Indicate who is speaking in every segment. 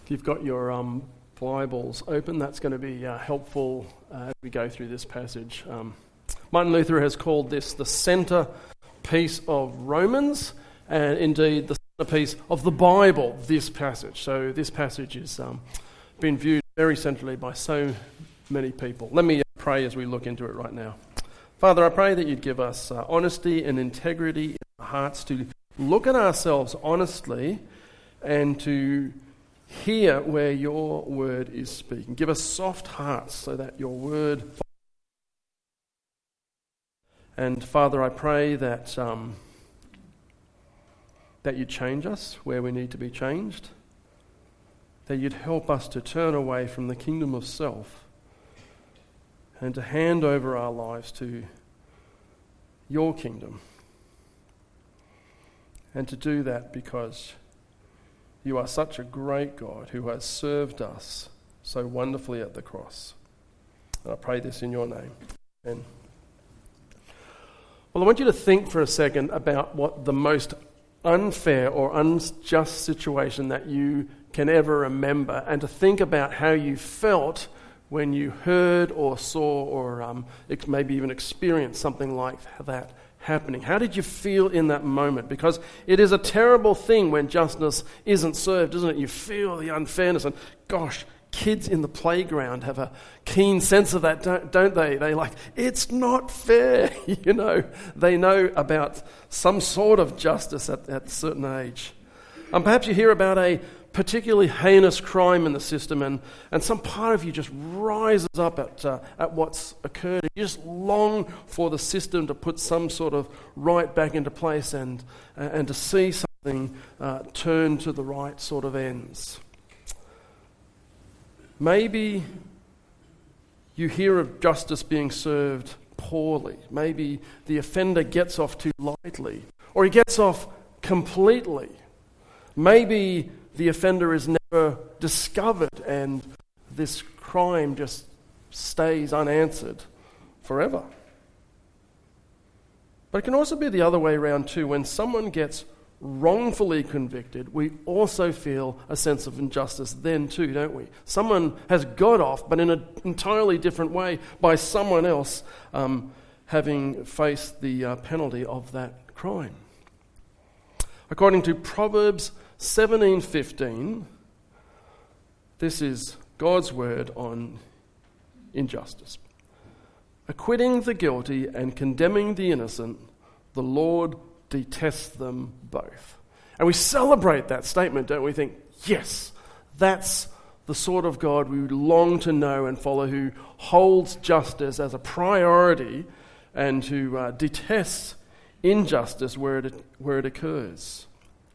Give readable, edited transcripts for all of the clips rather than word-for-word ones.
Speaker 1: If you've got your Bibles open, that's going to be helpful as we go through this passage. Martin Luther has called this the centerpiece of Romans, and indeed the centerpiece of the Bible, this passage. So this passage has been viewed very centrally by so many people. Let me pray as we look into it right now. Father, I pray that you'd give us honesty and integrity in our hearts to look at ourselves honestly and to hear where your word is speaking. Give us soft hearts so that your word... And Father, I pray that you'd change us where we need to be changed, that you'd help us to turn away from the kingdom of self and to hand over our lives to your kingdom, and to do that because you are such a great God who has served us so wonderfully at the cross. And I pray this in your name. Amen. Well, I want you to think for a second about what the most unfair or unjust situation that you can ever remember, and to think about how you felt when you heard or saw or maybe even experienced something like that happening. How did you feel in that moment? Because it is a terrible thing when justice isn't served, isn't it? You feel the unfairness, and gosh, kids in the playground have a keen sense of that, don't they? They like, it's not fair, you know. They know about some sort of justice at a certain age. Perhaps you hear about a particularly heinous crime in the system, and some part of you just rises up at what's occurred. You just long for the system to put some sort of right back into place and to see something turn to the right sort of ends. Maybe you hear of justice being served poorly. Maybe the offender gets off too lightly, or he gets off completely. Maybe the offender is never discovered and this crime just stays unanswered forever. But it can also be the other way around too. When someone gets wrongfully convicted, we also feel a sense of injustice then too, don't we? Someone has got off, but in an entirely different way by someone else having faced the penalty of that crime. According to Proverbs 17:15, this is God's word on injustice. Acquitting the guilty and condemning the innocent, the Lord detests them both. And we celebrate that statement, don't we? Think, yes, that's the sort of God we would long to know and follow, who holds justice as a priority and who detests injustice where it occurs.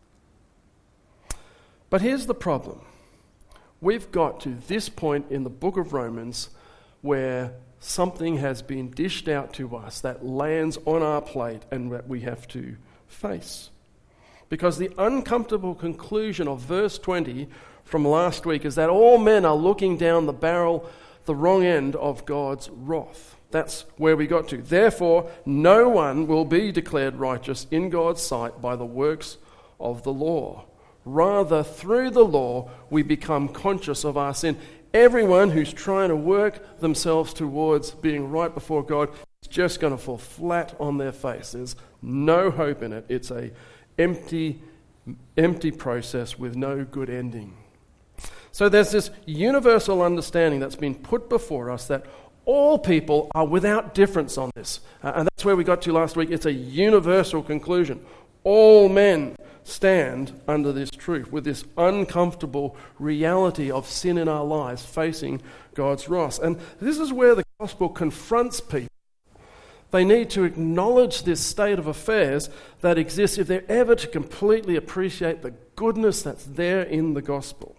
Speaker 1: But here's the problem. We've got to this point in the book of Romans where something has been dished out to us that lands on our plate and that we have to face. Because the uncomfortable conclusion of verse 20 from last week is that all men are looking down the barrel, the wrong end of God's wrath. That's where we got to. Therefore, no one will be declared righteous in God's sight by the works of the law. Rather, through the law, we become conscious of our sin. Everyone who's trying to work themselves towards being right before God is just going to fall flat on their face. There's no hope in it. It's an empty process with no good ending. So there's this universal understanding that's been put before us that all people are without difference on this. And that's where we got to last week. It's a universal conclusion. All men stand under this truth, with this uncomfortable reality of sin in our lives facing God's wrath. And this is where the gospel confronts people. They need to acknowledge this state of affairs that exists if they're ever to completely appreciate the goodness that's there in the gospel.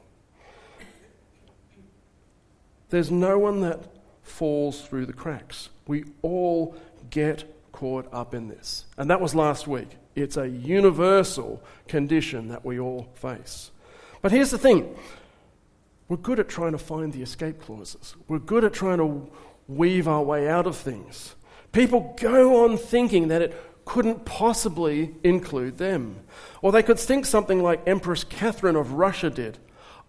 Speaker 1: There's no one that falls through the cracks. We all get caught up in this. And that was last week. It's a universal condition that we all face. But here's the thing. We're good at trying to find the escape clauses. We're good at trying to weave our way out of things. People go on thinking that it couldn't possibly include them. Or they could think something like Empress Catherine of Russia did.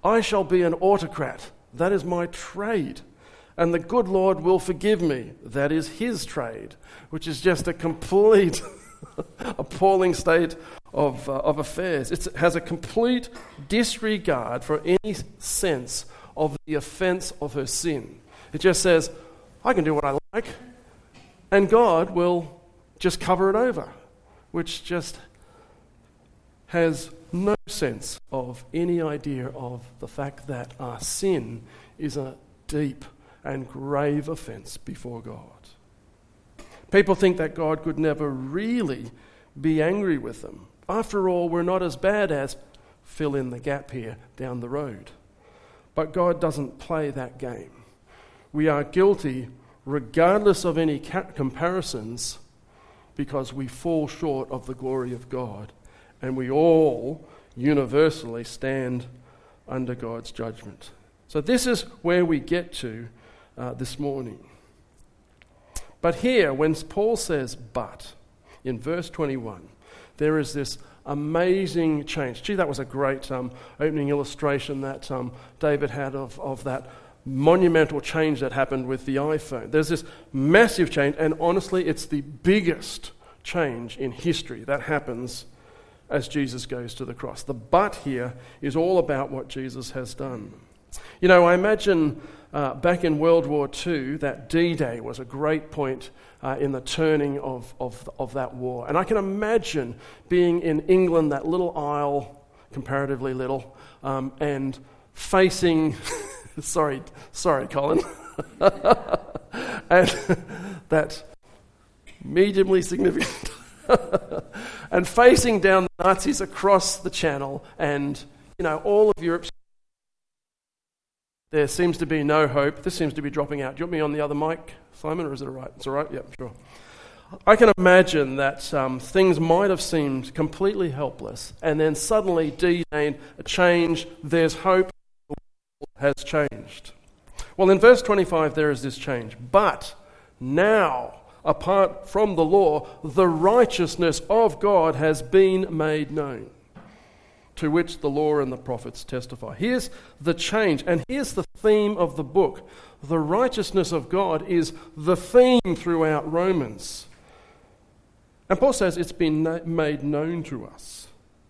Speaker 1: I shall be an autocrat. That is my trade. And the good Lord will forgive me. That is his trade, which is just a complete appalling state of affairs. It has a complete disregard for any sense of the offense of her sin. It just says, I can do what I like, and God will just cover it over, which just has no sense of any idea of the fact that our sin is a deep and grave offense before God. People think that God could never really be angry with them. After all, we're not as bad as fill in the gap here down the road. But God doesn't play that game. We are guilty regardless of any comparisons because we fall short of the glory of God, and we all universally stand under God's judgment. So this is where we get to this morning. But here, when Paul says but, in verse 21, there is this amazing change. Gee, that was a great opening illustration that David had of that monumental change that happened with the iPhone. There's this massive change, and honestly, it's the biggest change in history that happens as Jesus goes to the cross. The but here is all about what Jesus has done. You know, I imagine back in World War II, that D-Day was a great point in the turning of that war. And I can imagine being in England, that little isle, comparatively little, and facing... sorry, Colin. And that mediumly significant. And facing down the Nazis across the channel, and, you know, all of Europe. There seems to be no hope. This seems to be dropping out. Do you want me on the other mic, Simon, or is it all right? It's all right? Yeah, sure. I can imagine that things might have seemed completely helpless, and then suddenly D-Day, a change, there's hope, the world has changed. Well, in verse 25, there is this change. But now, apart from the law, the righteousness of God has been made known, to which the law and the prophets testify. Here's the change, and here's the theme of the book. The righteousness of God is the theme throughout Romans. And Paul says it's been made known to us.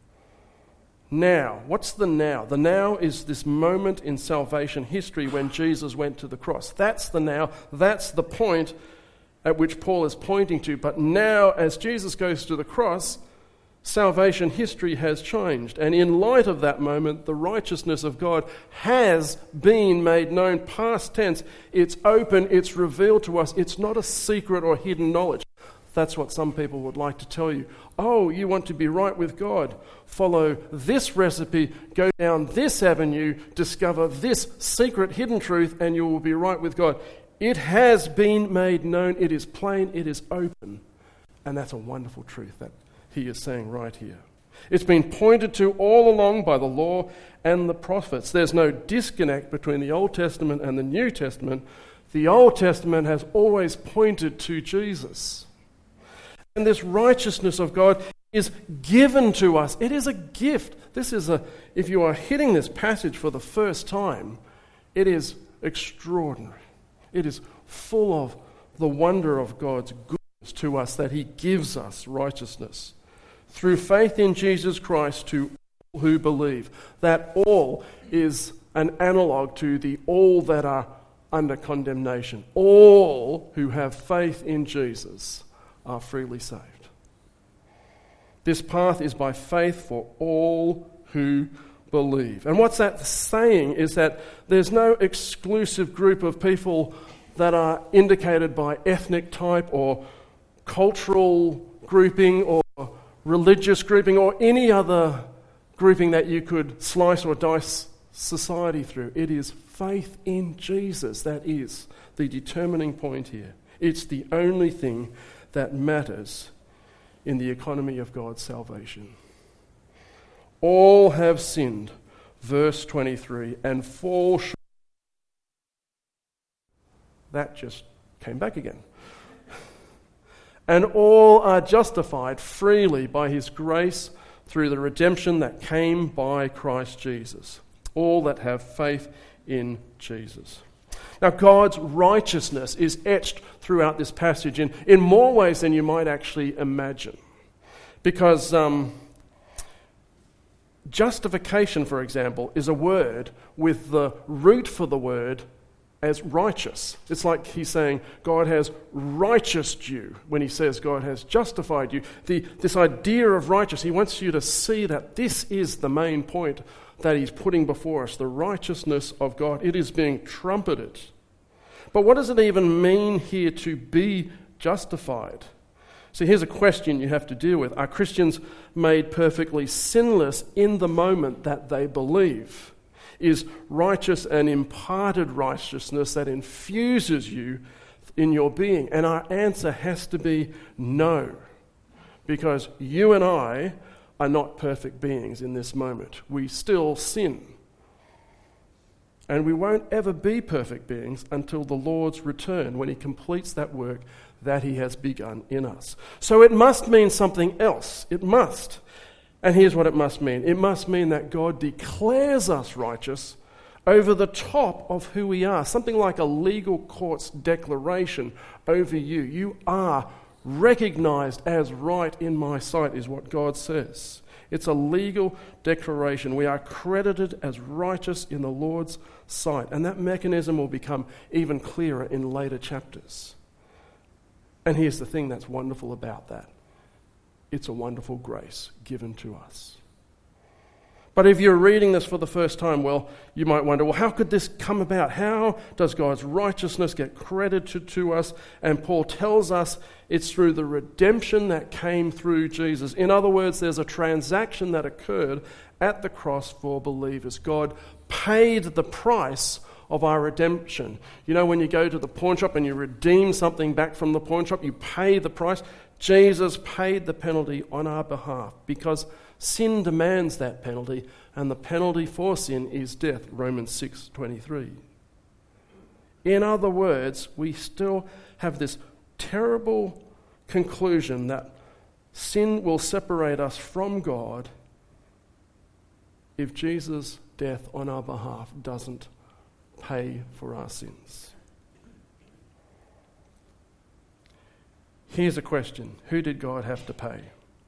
Speaker 1: Now, what's the now? The now is this moment in salvation history when Jesus went to the cross. That's the now. That's the point at which Paul is pointing to. But now, as Jesus goes to the cross, salvation history has changed. And in light of that moment, the righteousness of God has been made known. Past tense, it's open, it's revealed to us. It's not a secret or hidden knowledge. That's what some people would like to tell you. Oh, you want to be right with God? Follow this recipe, go down this avenue, discover this secret hidden truth, and you will be right with God. It has been made known. It is plain. It is open. And that's a wonderful truth that he is saying right here. It's been pointed to all along by the law and the prophets. There's no disconnect between the Old Testament and the New Testament. The Old Testament has always pointed to Jesus. And this righteousness of God is given to us. It is a gift. If you are hitting this passage for the first time, it is extraordinary. It is full of the wonder of God's goodness to us, that he gives us righteousness through faith in Jesus Christ to all who believe. That all is an analogue to the all that are under condemnation. All who have faith in Jesus are freely saved. This path is by faith for all who believe. And what's that saying is that there's no exclusive group of people that are indicated by ethnic type or cultural grouping or religious grouping or any other grouping that you could slice or dice society through. It is faith in Jesus that is the determining point here. It's the only thing that matters in the economy of God's salvation. All have sinned, verse 23, and fall short. That just came back again. And all are justified freely by his grace through the redemption that came by Christ Jesus. all that have faith in Jesus. Now, God's righteousness is etched throughout this passage in more ways than you might actually imagine. Because justification, for example, is a word with the root for the word as righteous. It's like he's saying God has righteoused you when he says God has justified you. This idea of righteous, he wants you to see that this is the main point that he's putting before us, the righteousness of God. It is being trumpeted. But what does it even mean here to be justified? So here's a question you have to deal with. Are Christians made perfectly sinless in the moment that they believe? Is righteous an imparted righteousness that infuses you in your being? And our answer has to be no, because you and I are not perfect beings in this moment. We still sin. And we won't ever be perfect beings until the Lord's return, when he completes that work that he has begun in us. So it must mean something else. It must. And here's what it must mean. It must mean that God declares us righteous over the top of who we are. Something like a legal court's declaration over you. You are recognized as right in my sight, is what God says. It's a legal declaration. We are credited as righteous in the Lord's sight. And that mechanism will become even clearer in later chapters. And here's the thing that's wonderful about that. It's a wonderful grace given to us. But if you're reading this for the first time, well, you might wonder, well, how could this come about? How does God's righteousness get credited to us? And Paul tells us it's through the redemption that came through Jesus. In other words, there's a transaction that occurred at the cross for believers. God paid the price of our redemption. You know, when you go to the pawn shop and you redeem something back from the pawn shop, you pay the price. Jesus paid the penalty on our behalf because sin demands that penalty, and the penalty for sin is death, Romans 6:23. In other words, we still have this terrible conclusion that sin will separate us from God if Jesus' death on our behalf doesn't pay for our sins. Here's a question. Who did God have to pay?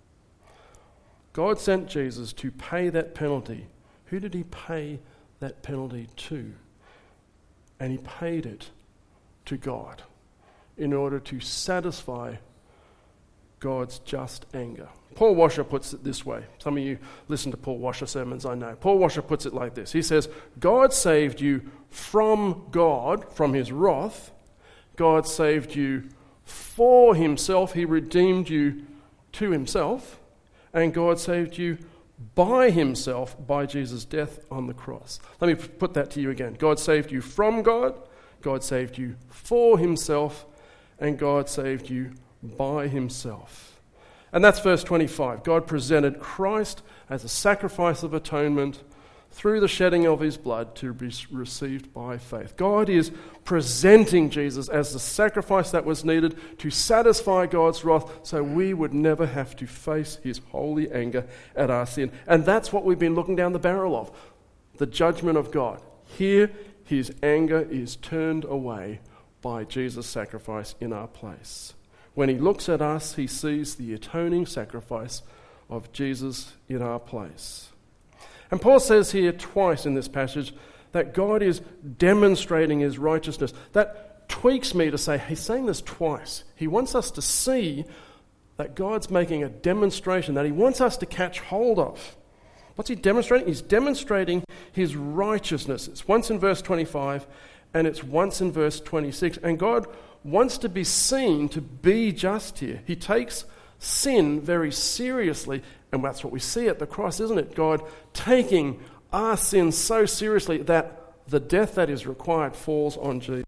Speaker 1: God sent Jesus to pay that penalty. Who did he pay that penalty to? And he paid it to God in order to satisfy God's just anger. Paul Washer puts it this way. Some of you listen to Paul Washer sermons, I know. Paul Washer puts it like this. He says, God saved you from God, from his wrath. God saved you for himself. He redeemed you to himself. And God saved you by himself, by Jesus' death on the cross. Let me put that to you again. God saved you from God. God saved you for himself. And God saved you by himself. And that's verse 25. God presented Christ as a sacrifice of atonement through the shedding of his blood to be received by faith. God is presenting Jesus as the sacrifice that was needed to satisfy God's wrath so we would never have to face his holy anger at our sin. And that's what we've been looking down the barrel of, the judgment of God. Here, his anger is turned away by Jesus' sacrifice in our place. When he looks at us, he sees the atoning sacrifice of Jesus in our place. And Paul says here twice in this passage that God is demonstrating his righteousness. That tweaks me to say, he's saying this twice. He wants us to see that God's making a demonstration that he wants us to catch hold of. What's he demonstrating? He's demonstrating his righteousness. It's once in verse 25 and it's once in verse 26. And God wants to be seen to be just here. He takes sin very seriously, and that's what we see at the cross, isn't it? God taking our sin so seriously that the death that is required falls on Jesus.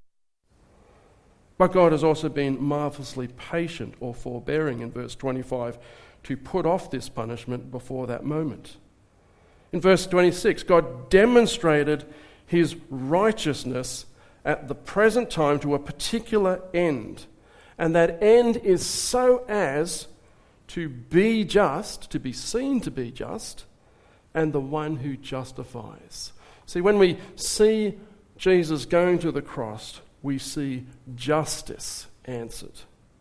Speaker 1: But God has also been marvelously patient or forbearing in verse 25 to put off this punishment before that moment. In verse 26, God demonstrated his righteousness at the present time to a particular end. And that end is so as to be just, to be seen to be just, and the one who justifies. See, when we see Jesus going to the cross, we see justice answered.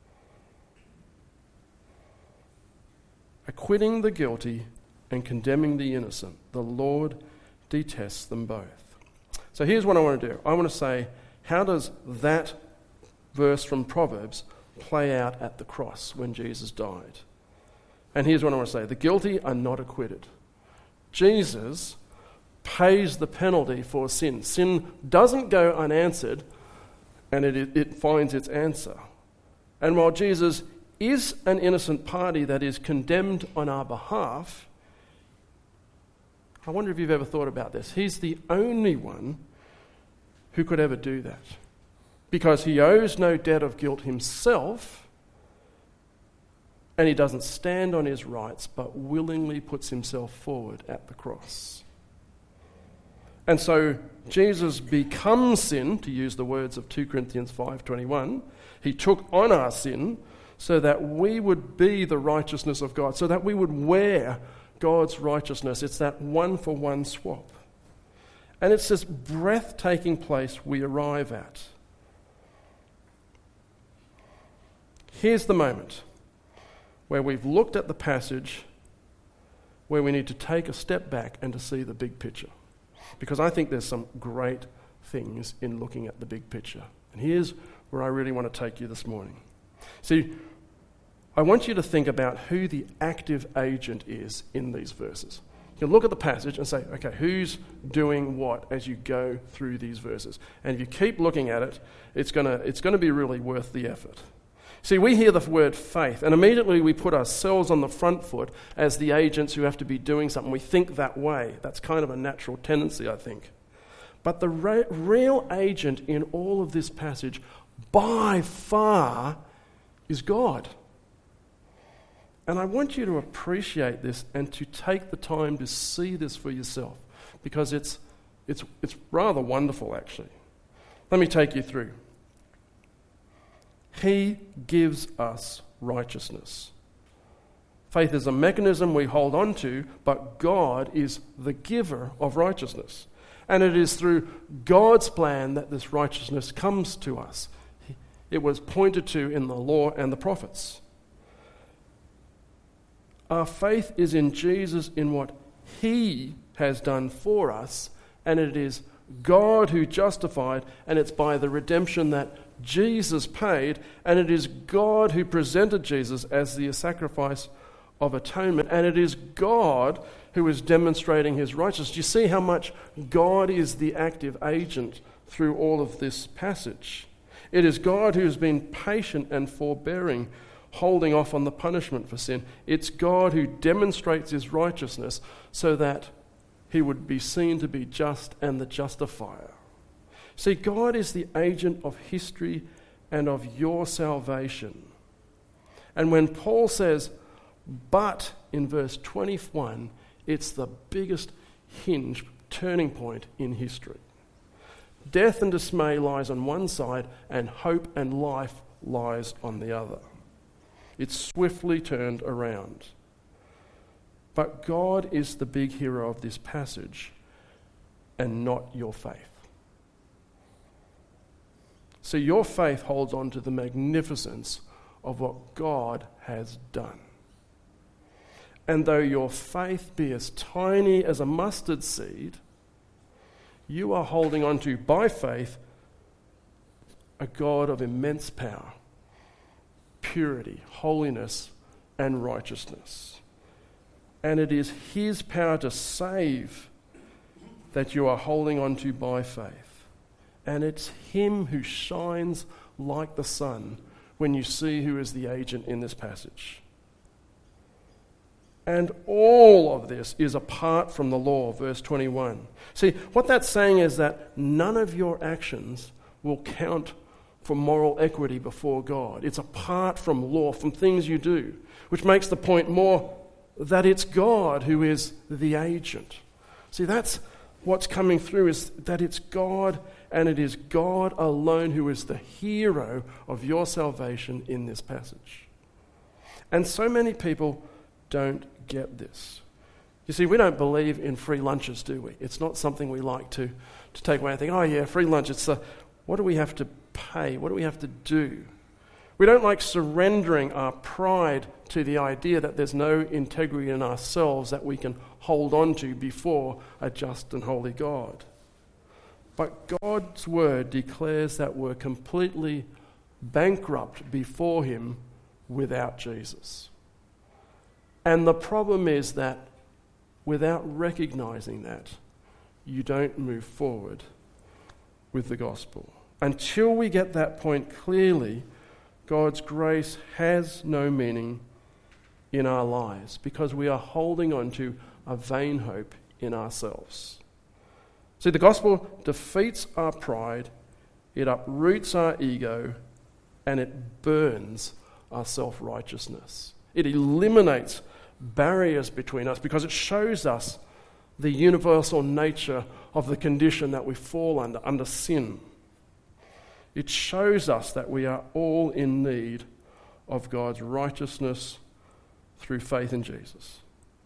Speaker 1: Acquitting the guilty and condemning the innocent, the Lord detests them both. So here's what I want to do. I want to say, how does that verse from Proverbs play out at the cross when Jesus died? And here's what I want to say. The guilty are not acquitted. Jesus pays the penalty for sin. Sin doesn't go unanswered, and it finds its answer. And while Jesus is an innocent party that is condemned on our behalf, I wonder if you've ever thought about this. He's the only one who could ever do that, because he owes no debt of guilt himself, and he doesn't stand on his rights, but willingly puts himself forward at the cross. And so Jesus becomes sin, to use the words of 2 Corinthians 5:21. He took on our sin so that we would be the righteousness of God, so that we would wear God's righteousness. It's that one-for-one swap. And it's this breathtaking place we arrive at. Here's the moment where we've looked at the passage where we need to take a step back and to see the big picture. Because I think there's some great things in looking at the big picture. And here's where I really want to take you this morning. See, I want you to think about who the active agent is in these verses. You can look at the passage and say, okay, who's doing what as you go through these verses? And if you keep looking at it, it's going to be really worth the effort. See, we hear the word faith, and immediately we put ourselves on the front foot as the agents who have to be doing something. We think that way. That's kind of a natural tendency, I think. But the real agent in all of this passage, by far, is God. And I want you to appreciate this and to take the time to see this for yourself, because it's rather wonderful, actually. Let me take you through. He gives us righteousness. Faith is a mechanism we hold on to, but God is the giver of righteousness. And it is through God's plan that this righteousness comes to us. It was pointed to in the law and the prophets. Our faith is in Jesus, in what He has done for us, and it is God who justified, and it's by the redemption that Jesus paid, and it is God who presented Jesus as the sacrifice of atonement, and it is God who is demonstrating His righteousness. You see how much God is the active agent through all of this passage. It is God who has been patient and forbearing, holding off on the punishment for sin. It's God who demonstrates His righteousness so that He would be seen to be just and the justifier. See, God is the agent of history and of your salvation. And when Paul says, but in verse 21, it's the biggest turning point in history. Death and dismay lies on one side, and hope and life lies on the other. It's swiftly turned around. But God is the big hero of this passage, and not your faith. So your faith holds on to the magnificence of what God has done. And though your faith be as tiny as a mustard seed, you are holding on to, by faith, a God of immense power, purity, holiness, and righteousness. And it is His power to save that you are holding on to by faith. And it's Him who shines like the sun when you see who is the agent in this passage. And all of this is apart from the law, verse 21. See, what that's saying is that none of your actions will count for moral equity before God. It's apart from law, from things you do, which makes the point more that it's God who is the agent. See, that's what's coming through, is that it's God, and it is God alone who is the hero of your salvation in this passage. And so many people don't get this. You see, we don't believe in free lunches, do we? It's not something we like to take away and think, oh yeah, free lunch. It's what do we have to pay? What do we have to do? We don't like surrendering our pride to the idea that there's no integrity in ourselves that we can hold on to before a just and holy God. But God's word declares that we're completely bankrupt before him without Jesus. And the problem is that without recognizing that, you don't move forward with the gospel. Until we get that point clearly, God's grace has no meaning in our lives because we are holding on to a vain hope in ourselves. See, the gospel defeats our pride, it uproots our ego, and it burns our self-righteousness. It eliminates barriers between us because it shows us the universal nature of the condition that we fall under sin. It shows us that we are all in need of God's righteousness through faith in Jesus.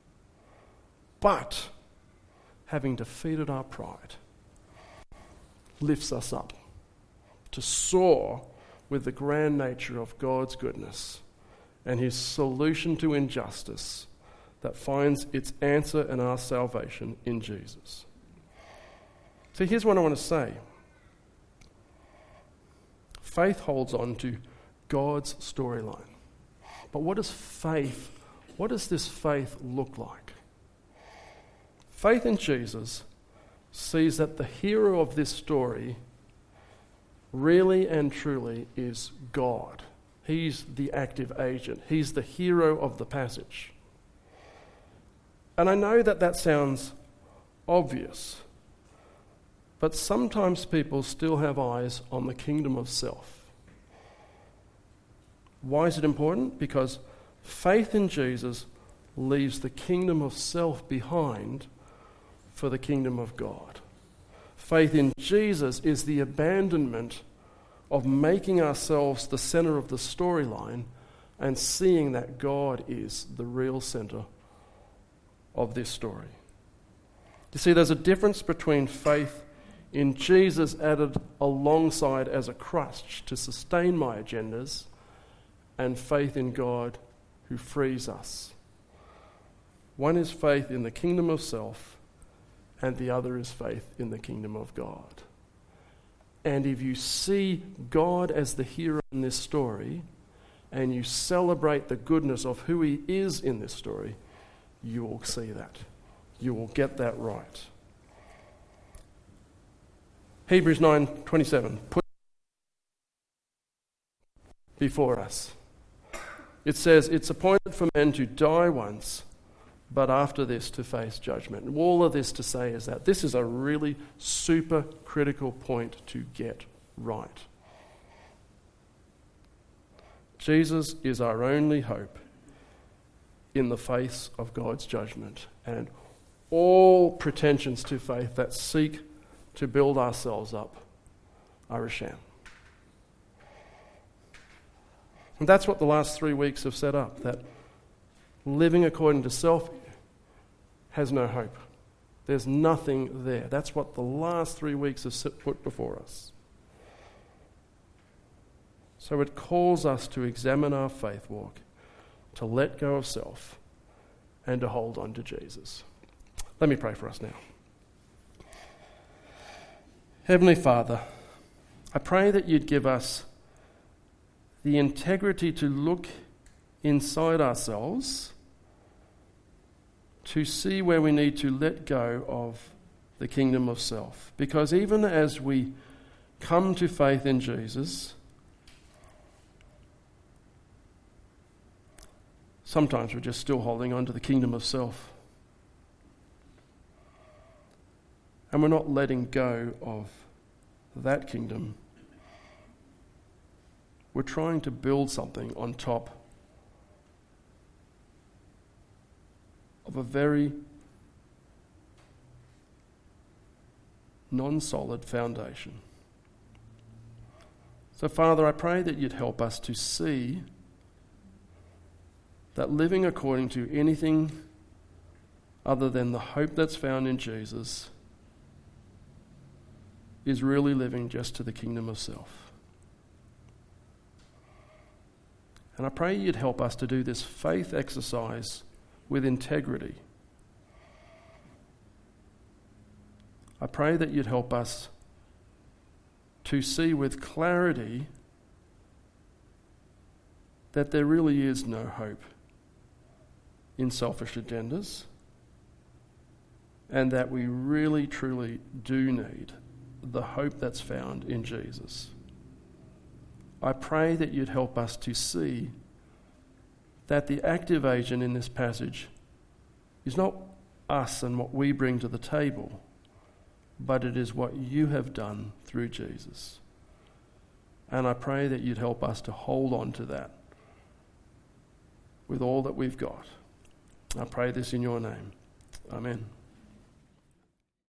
Speaker 1: But having defeated our pride lifts us up to soar with the grand nature of God's goodness and his solution to injustice that finds its answer in our salvation in Jesus. So here's what I want to say. Faith holds on to God's storyline. But what does this faith look like? Faith in Jesus sees that the hero of this story really and truly is God. He's the active agent. He's the hero of the passage. And I know that sounds obvious, but sometimes people still have eyes on the kingdom of self. Why is it important? Because faith in Jesus leaves the kingdom of self behind for the kingdom of God. Faith in Jesus is the abandonment of making ourselves the center of the storyline and seeing that God is the real center of this story. You see, there's a difference between faith in Jesus added alongside as a crutch to sustain my agendas and faith in God who frees us. One is faith in the kingdom of self and the other is faith in the kingdom of God. And if you see God as the hero in this story and you celebrate the goodness of who he is in this story, you will see that. You will get that right. Hebrews 9:27 put before us. It says, it's appointed for men to die once, but after this to face judgment. And all of this to say is that this is a really super critical point to get right. Jesus is our only hope in the face of God's judgment, and all pretensions to faith that seek to build ourselves up are a sham. And that's what the last 3 weeks have set up, that living according to self has no hope. There's nothing there. That's what the last 3 weeks have put before us. So it calls us to examine our faith walk, to let go of self, and to hold on to Jesus. Let me pray for us now. Heavenly Father, I pray that you'd give us the integrity to look inside ourselves, to see where we need to let go of the kingdom of self. Because even as we come to faith in Jesus, sometimes we're just still holding on to the kingdom of self. And we're not letting go of that kingdom. We're trying to build something on top of a very non-solid foundation. So, Father, I pray that you'd help us to see that living according to anything other than the hope that's found in Jesus is really living just to the kingdom of self. And I pray you'd help us to do this faith exercise with integrity. I pray that you'd help us to see with clarity that there really is no hope in selfish agendas, and that we really, truly do need the hope that's found in Jesus. I pray that you'd help us to see that the active agent in this passage is not us and what we bring to the table, but it is what you have done through Jesus. And I pray that you'd help us to hold on to that with all that we've got. I pray this in your name. Amen.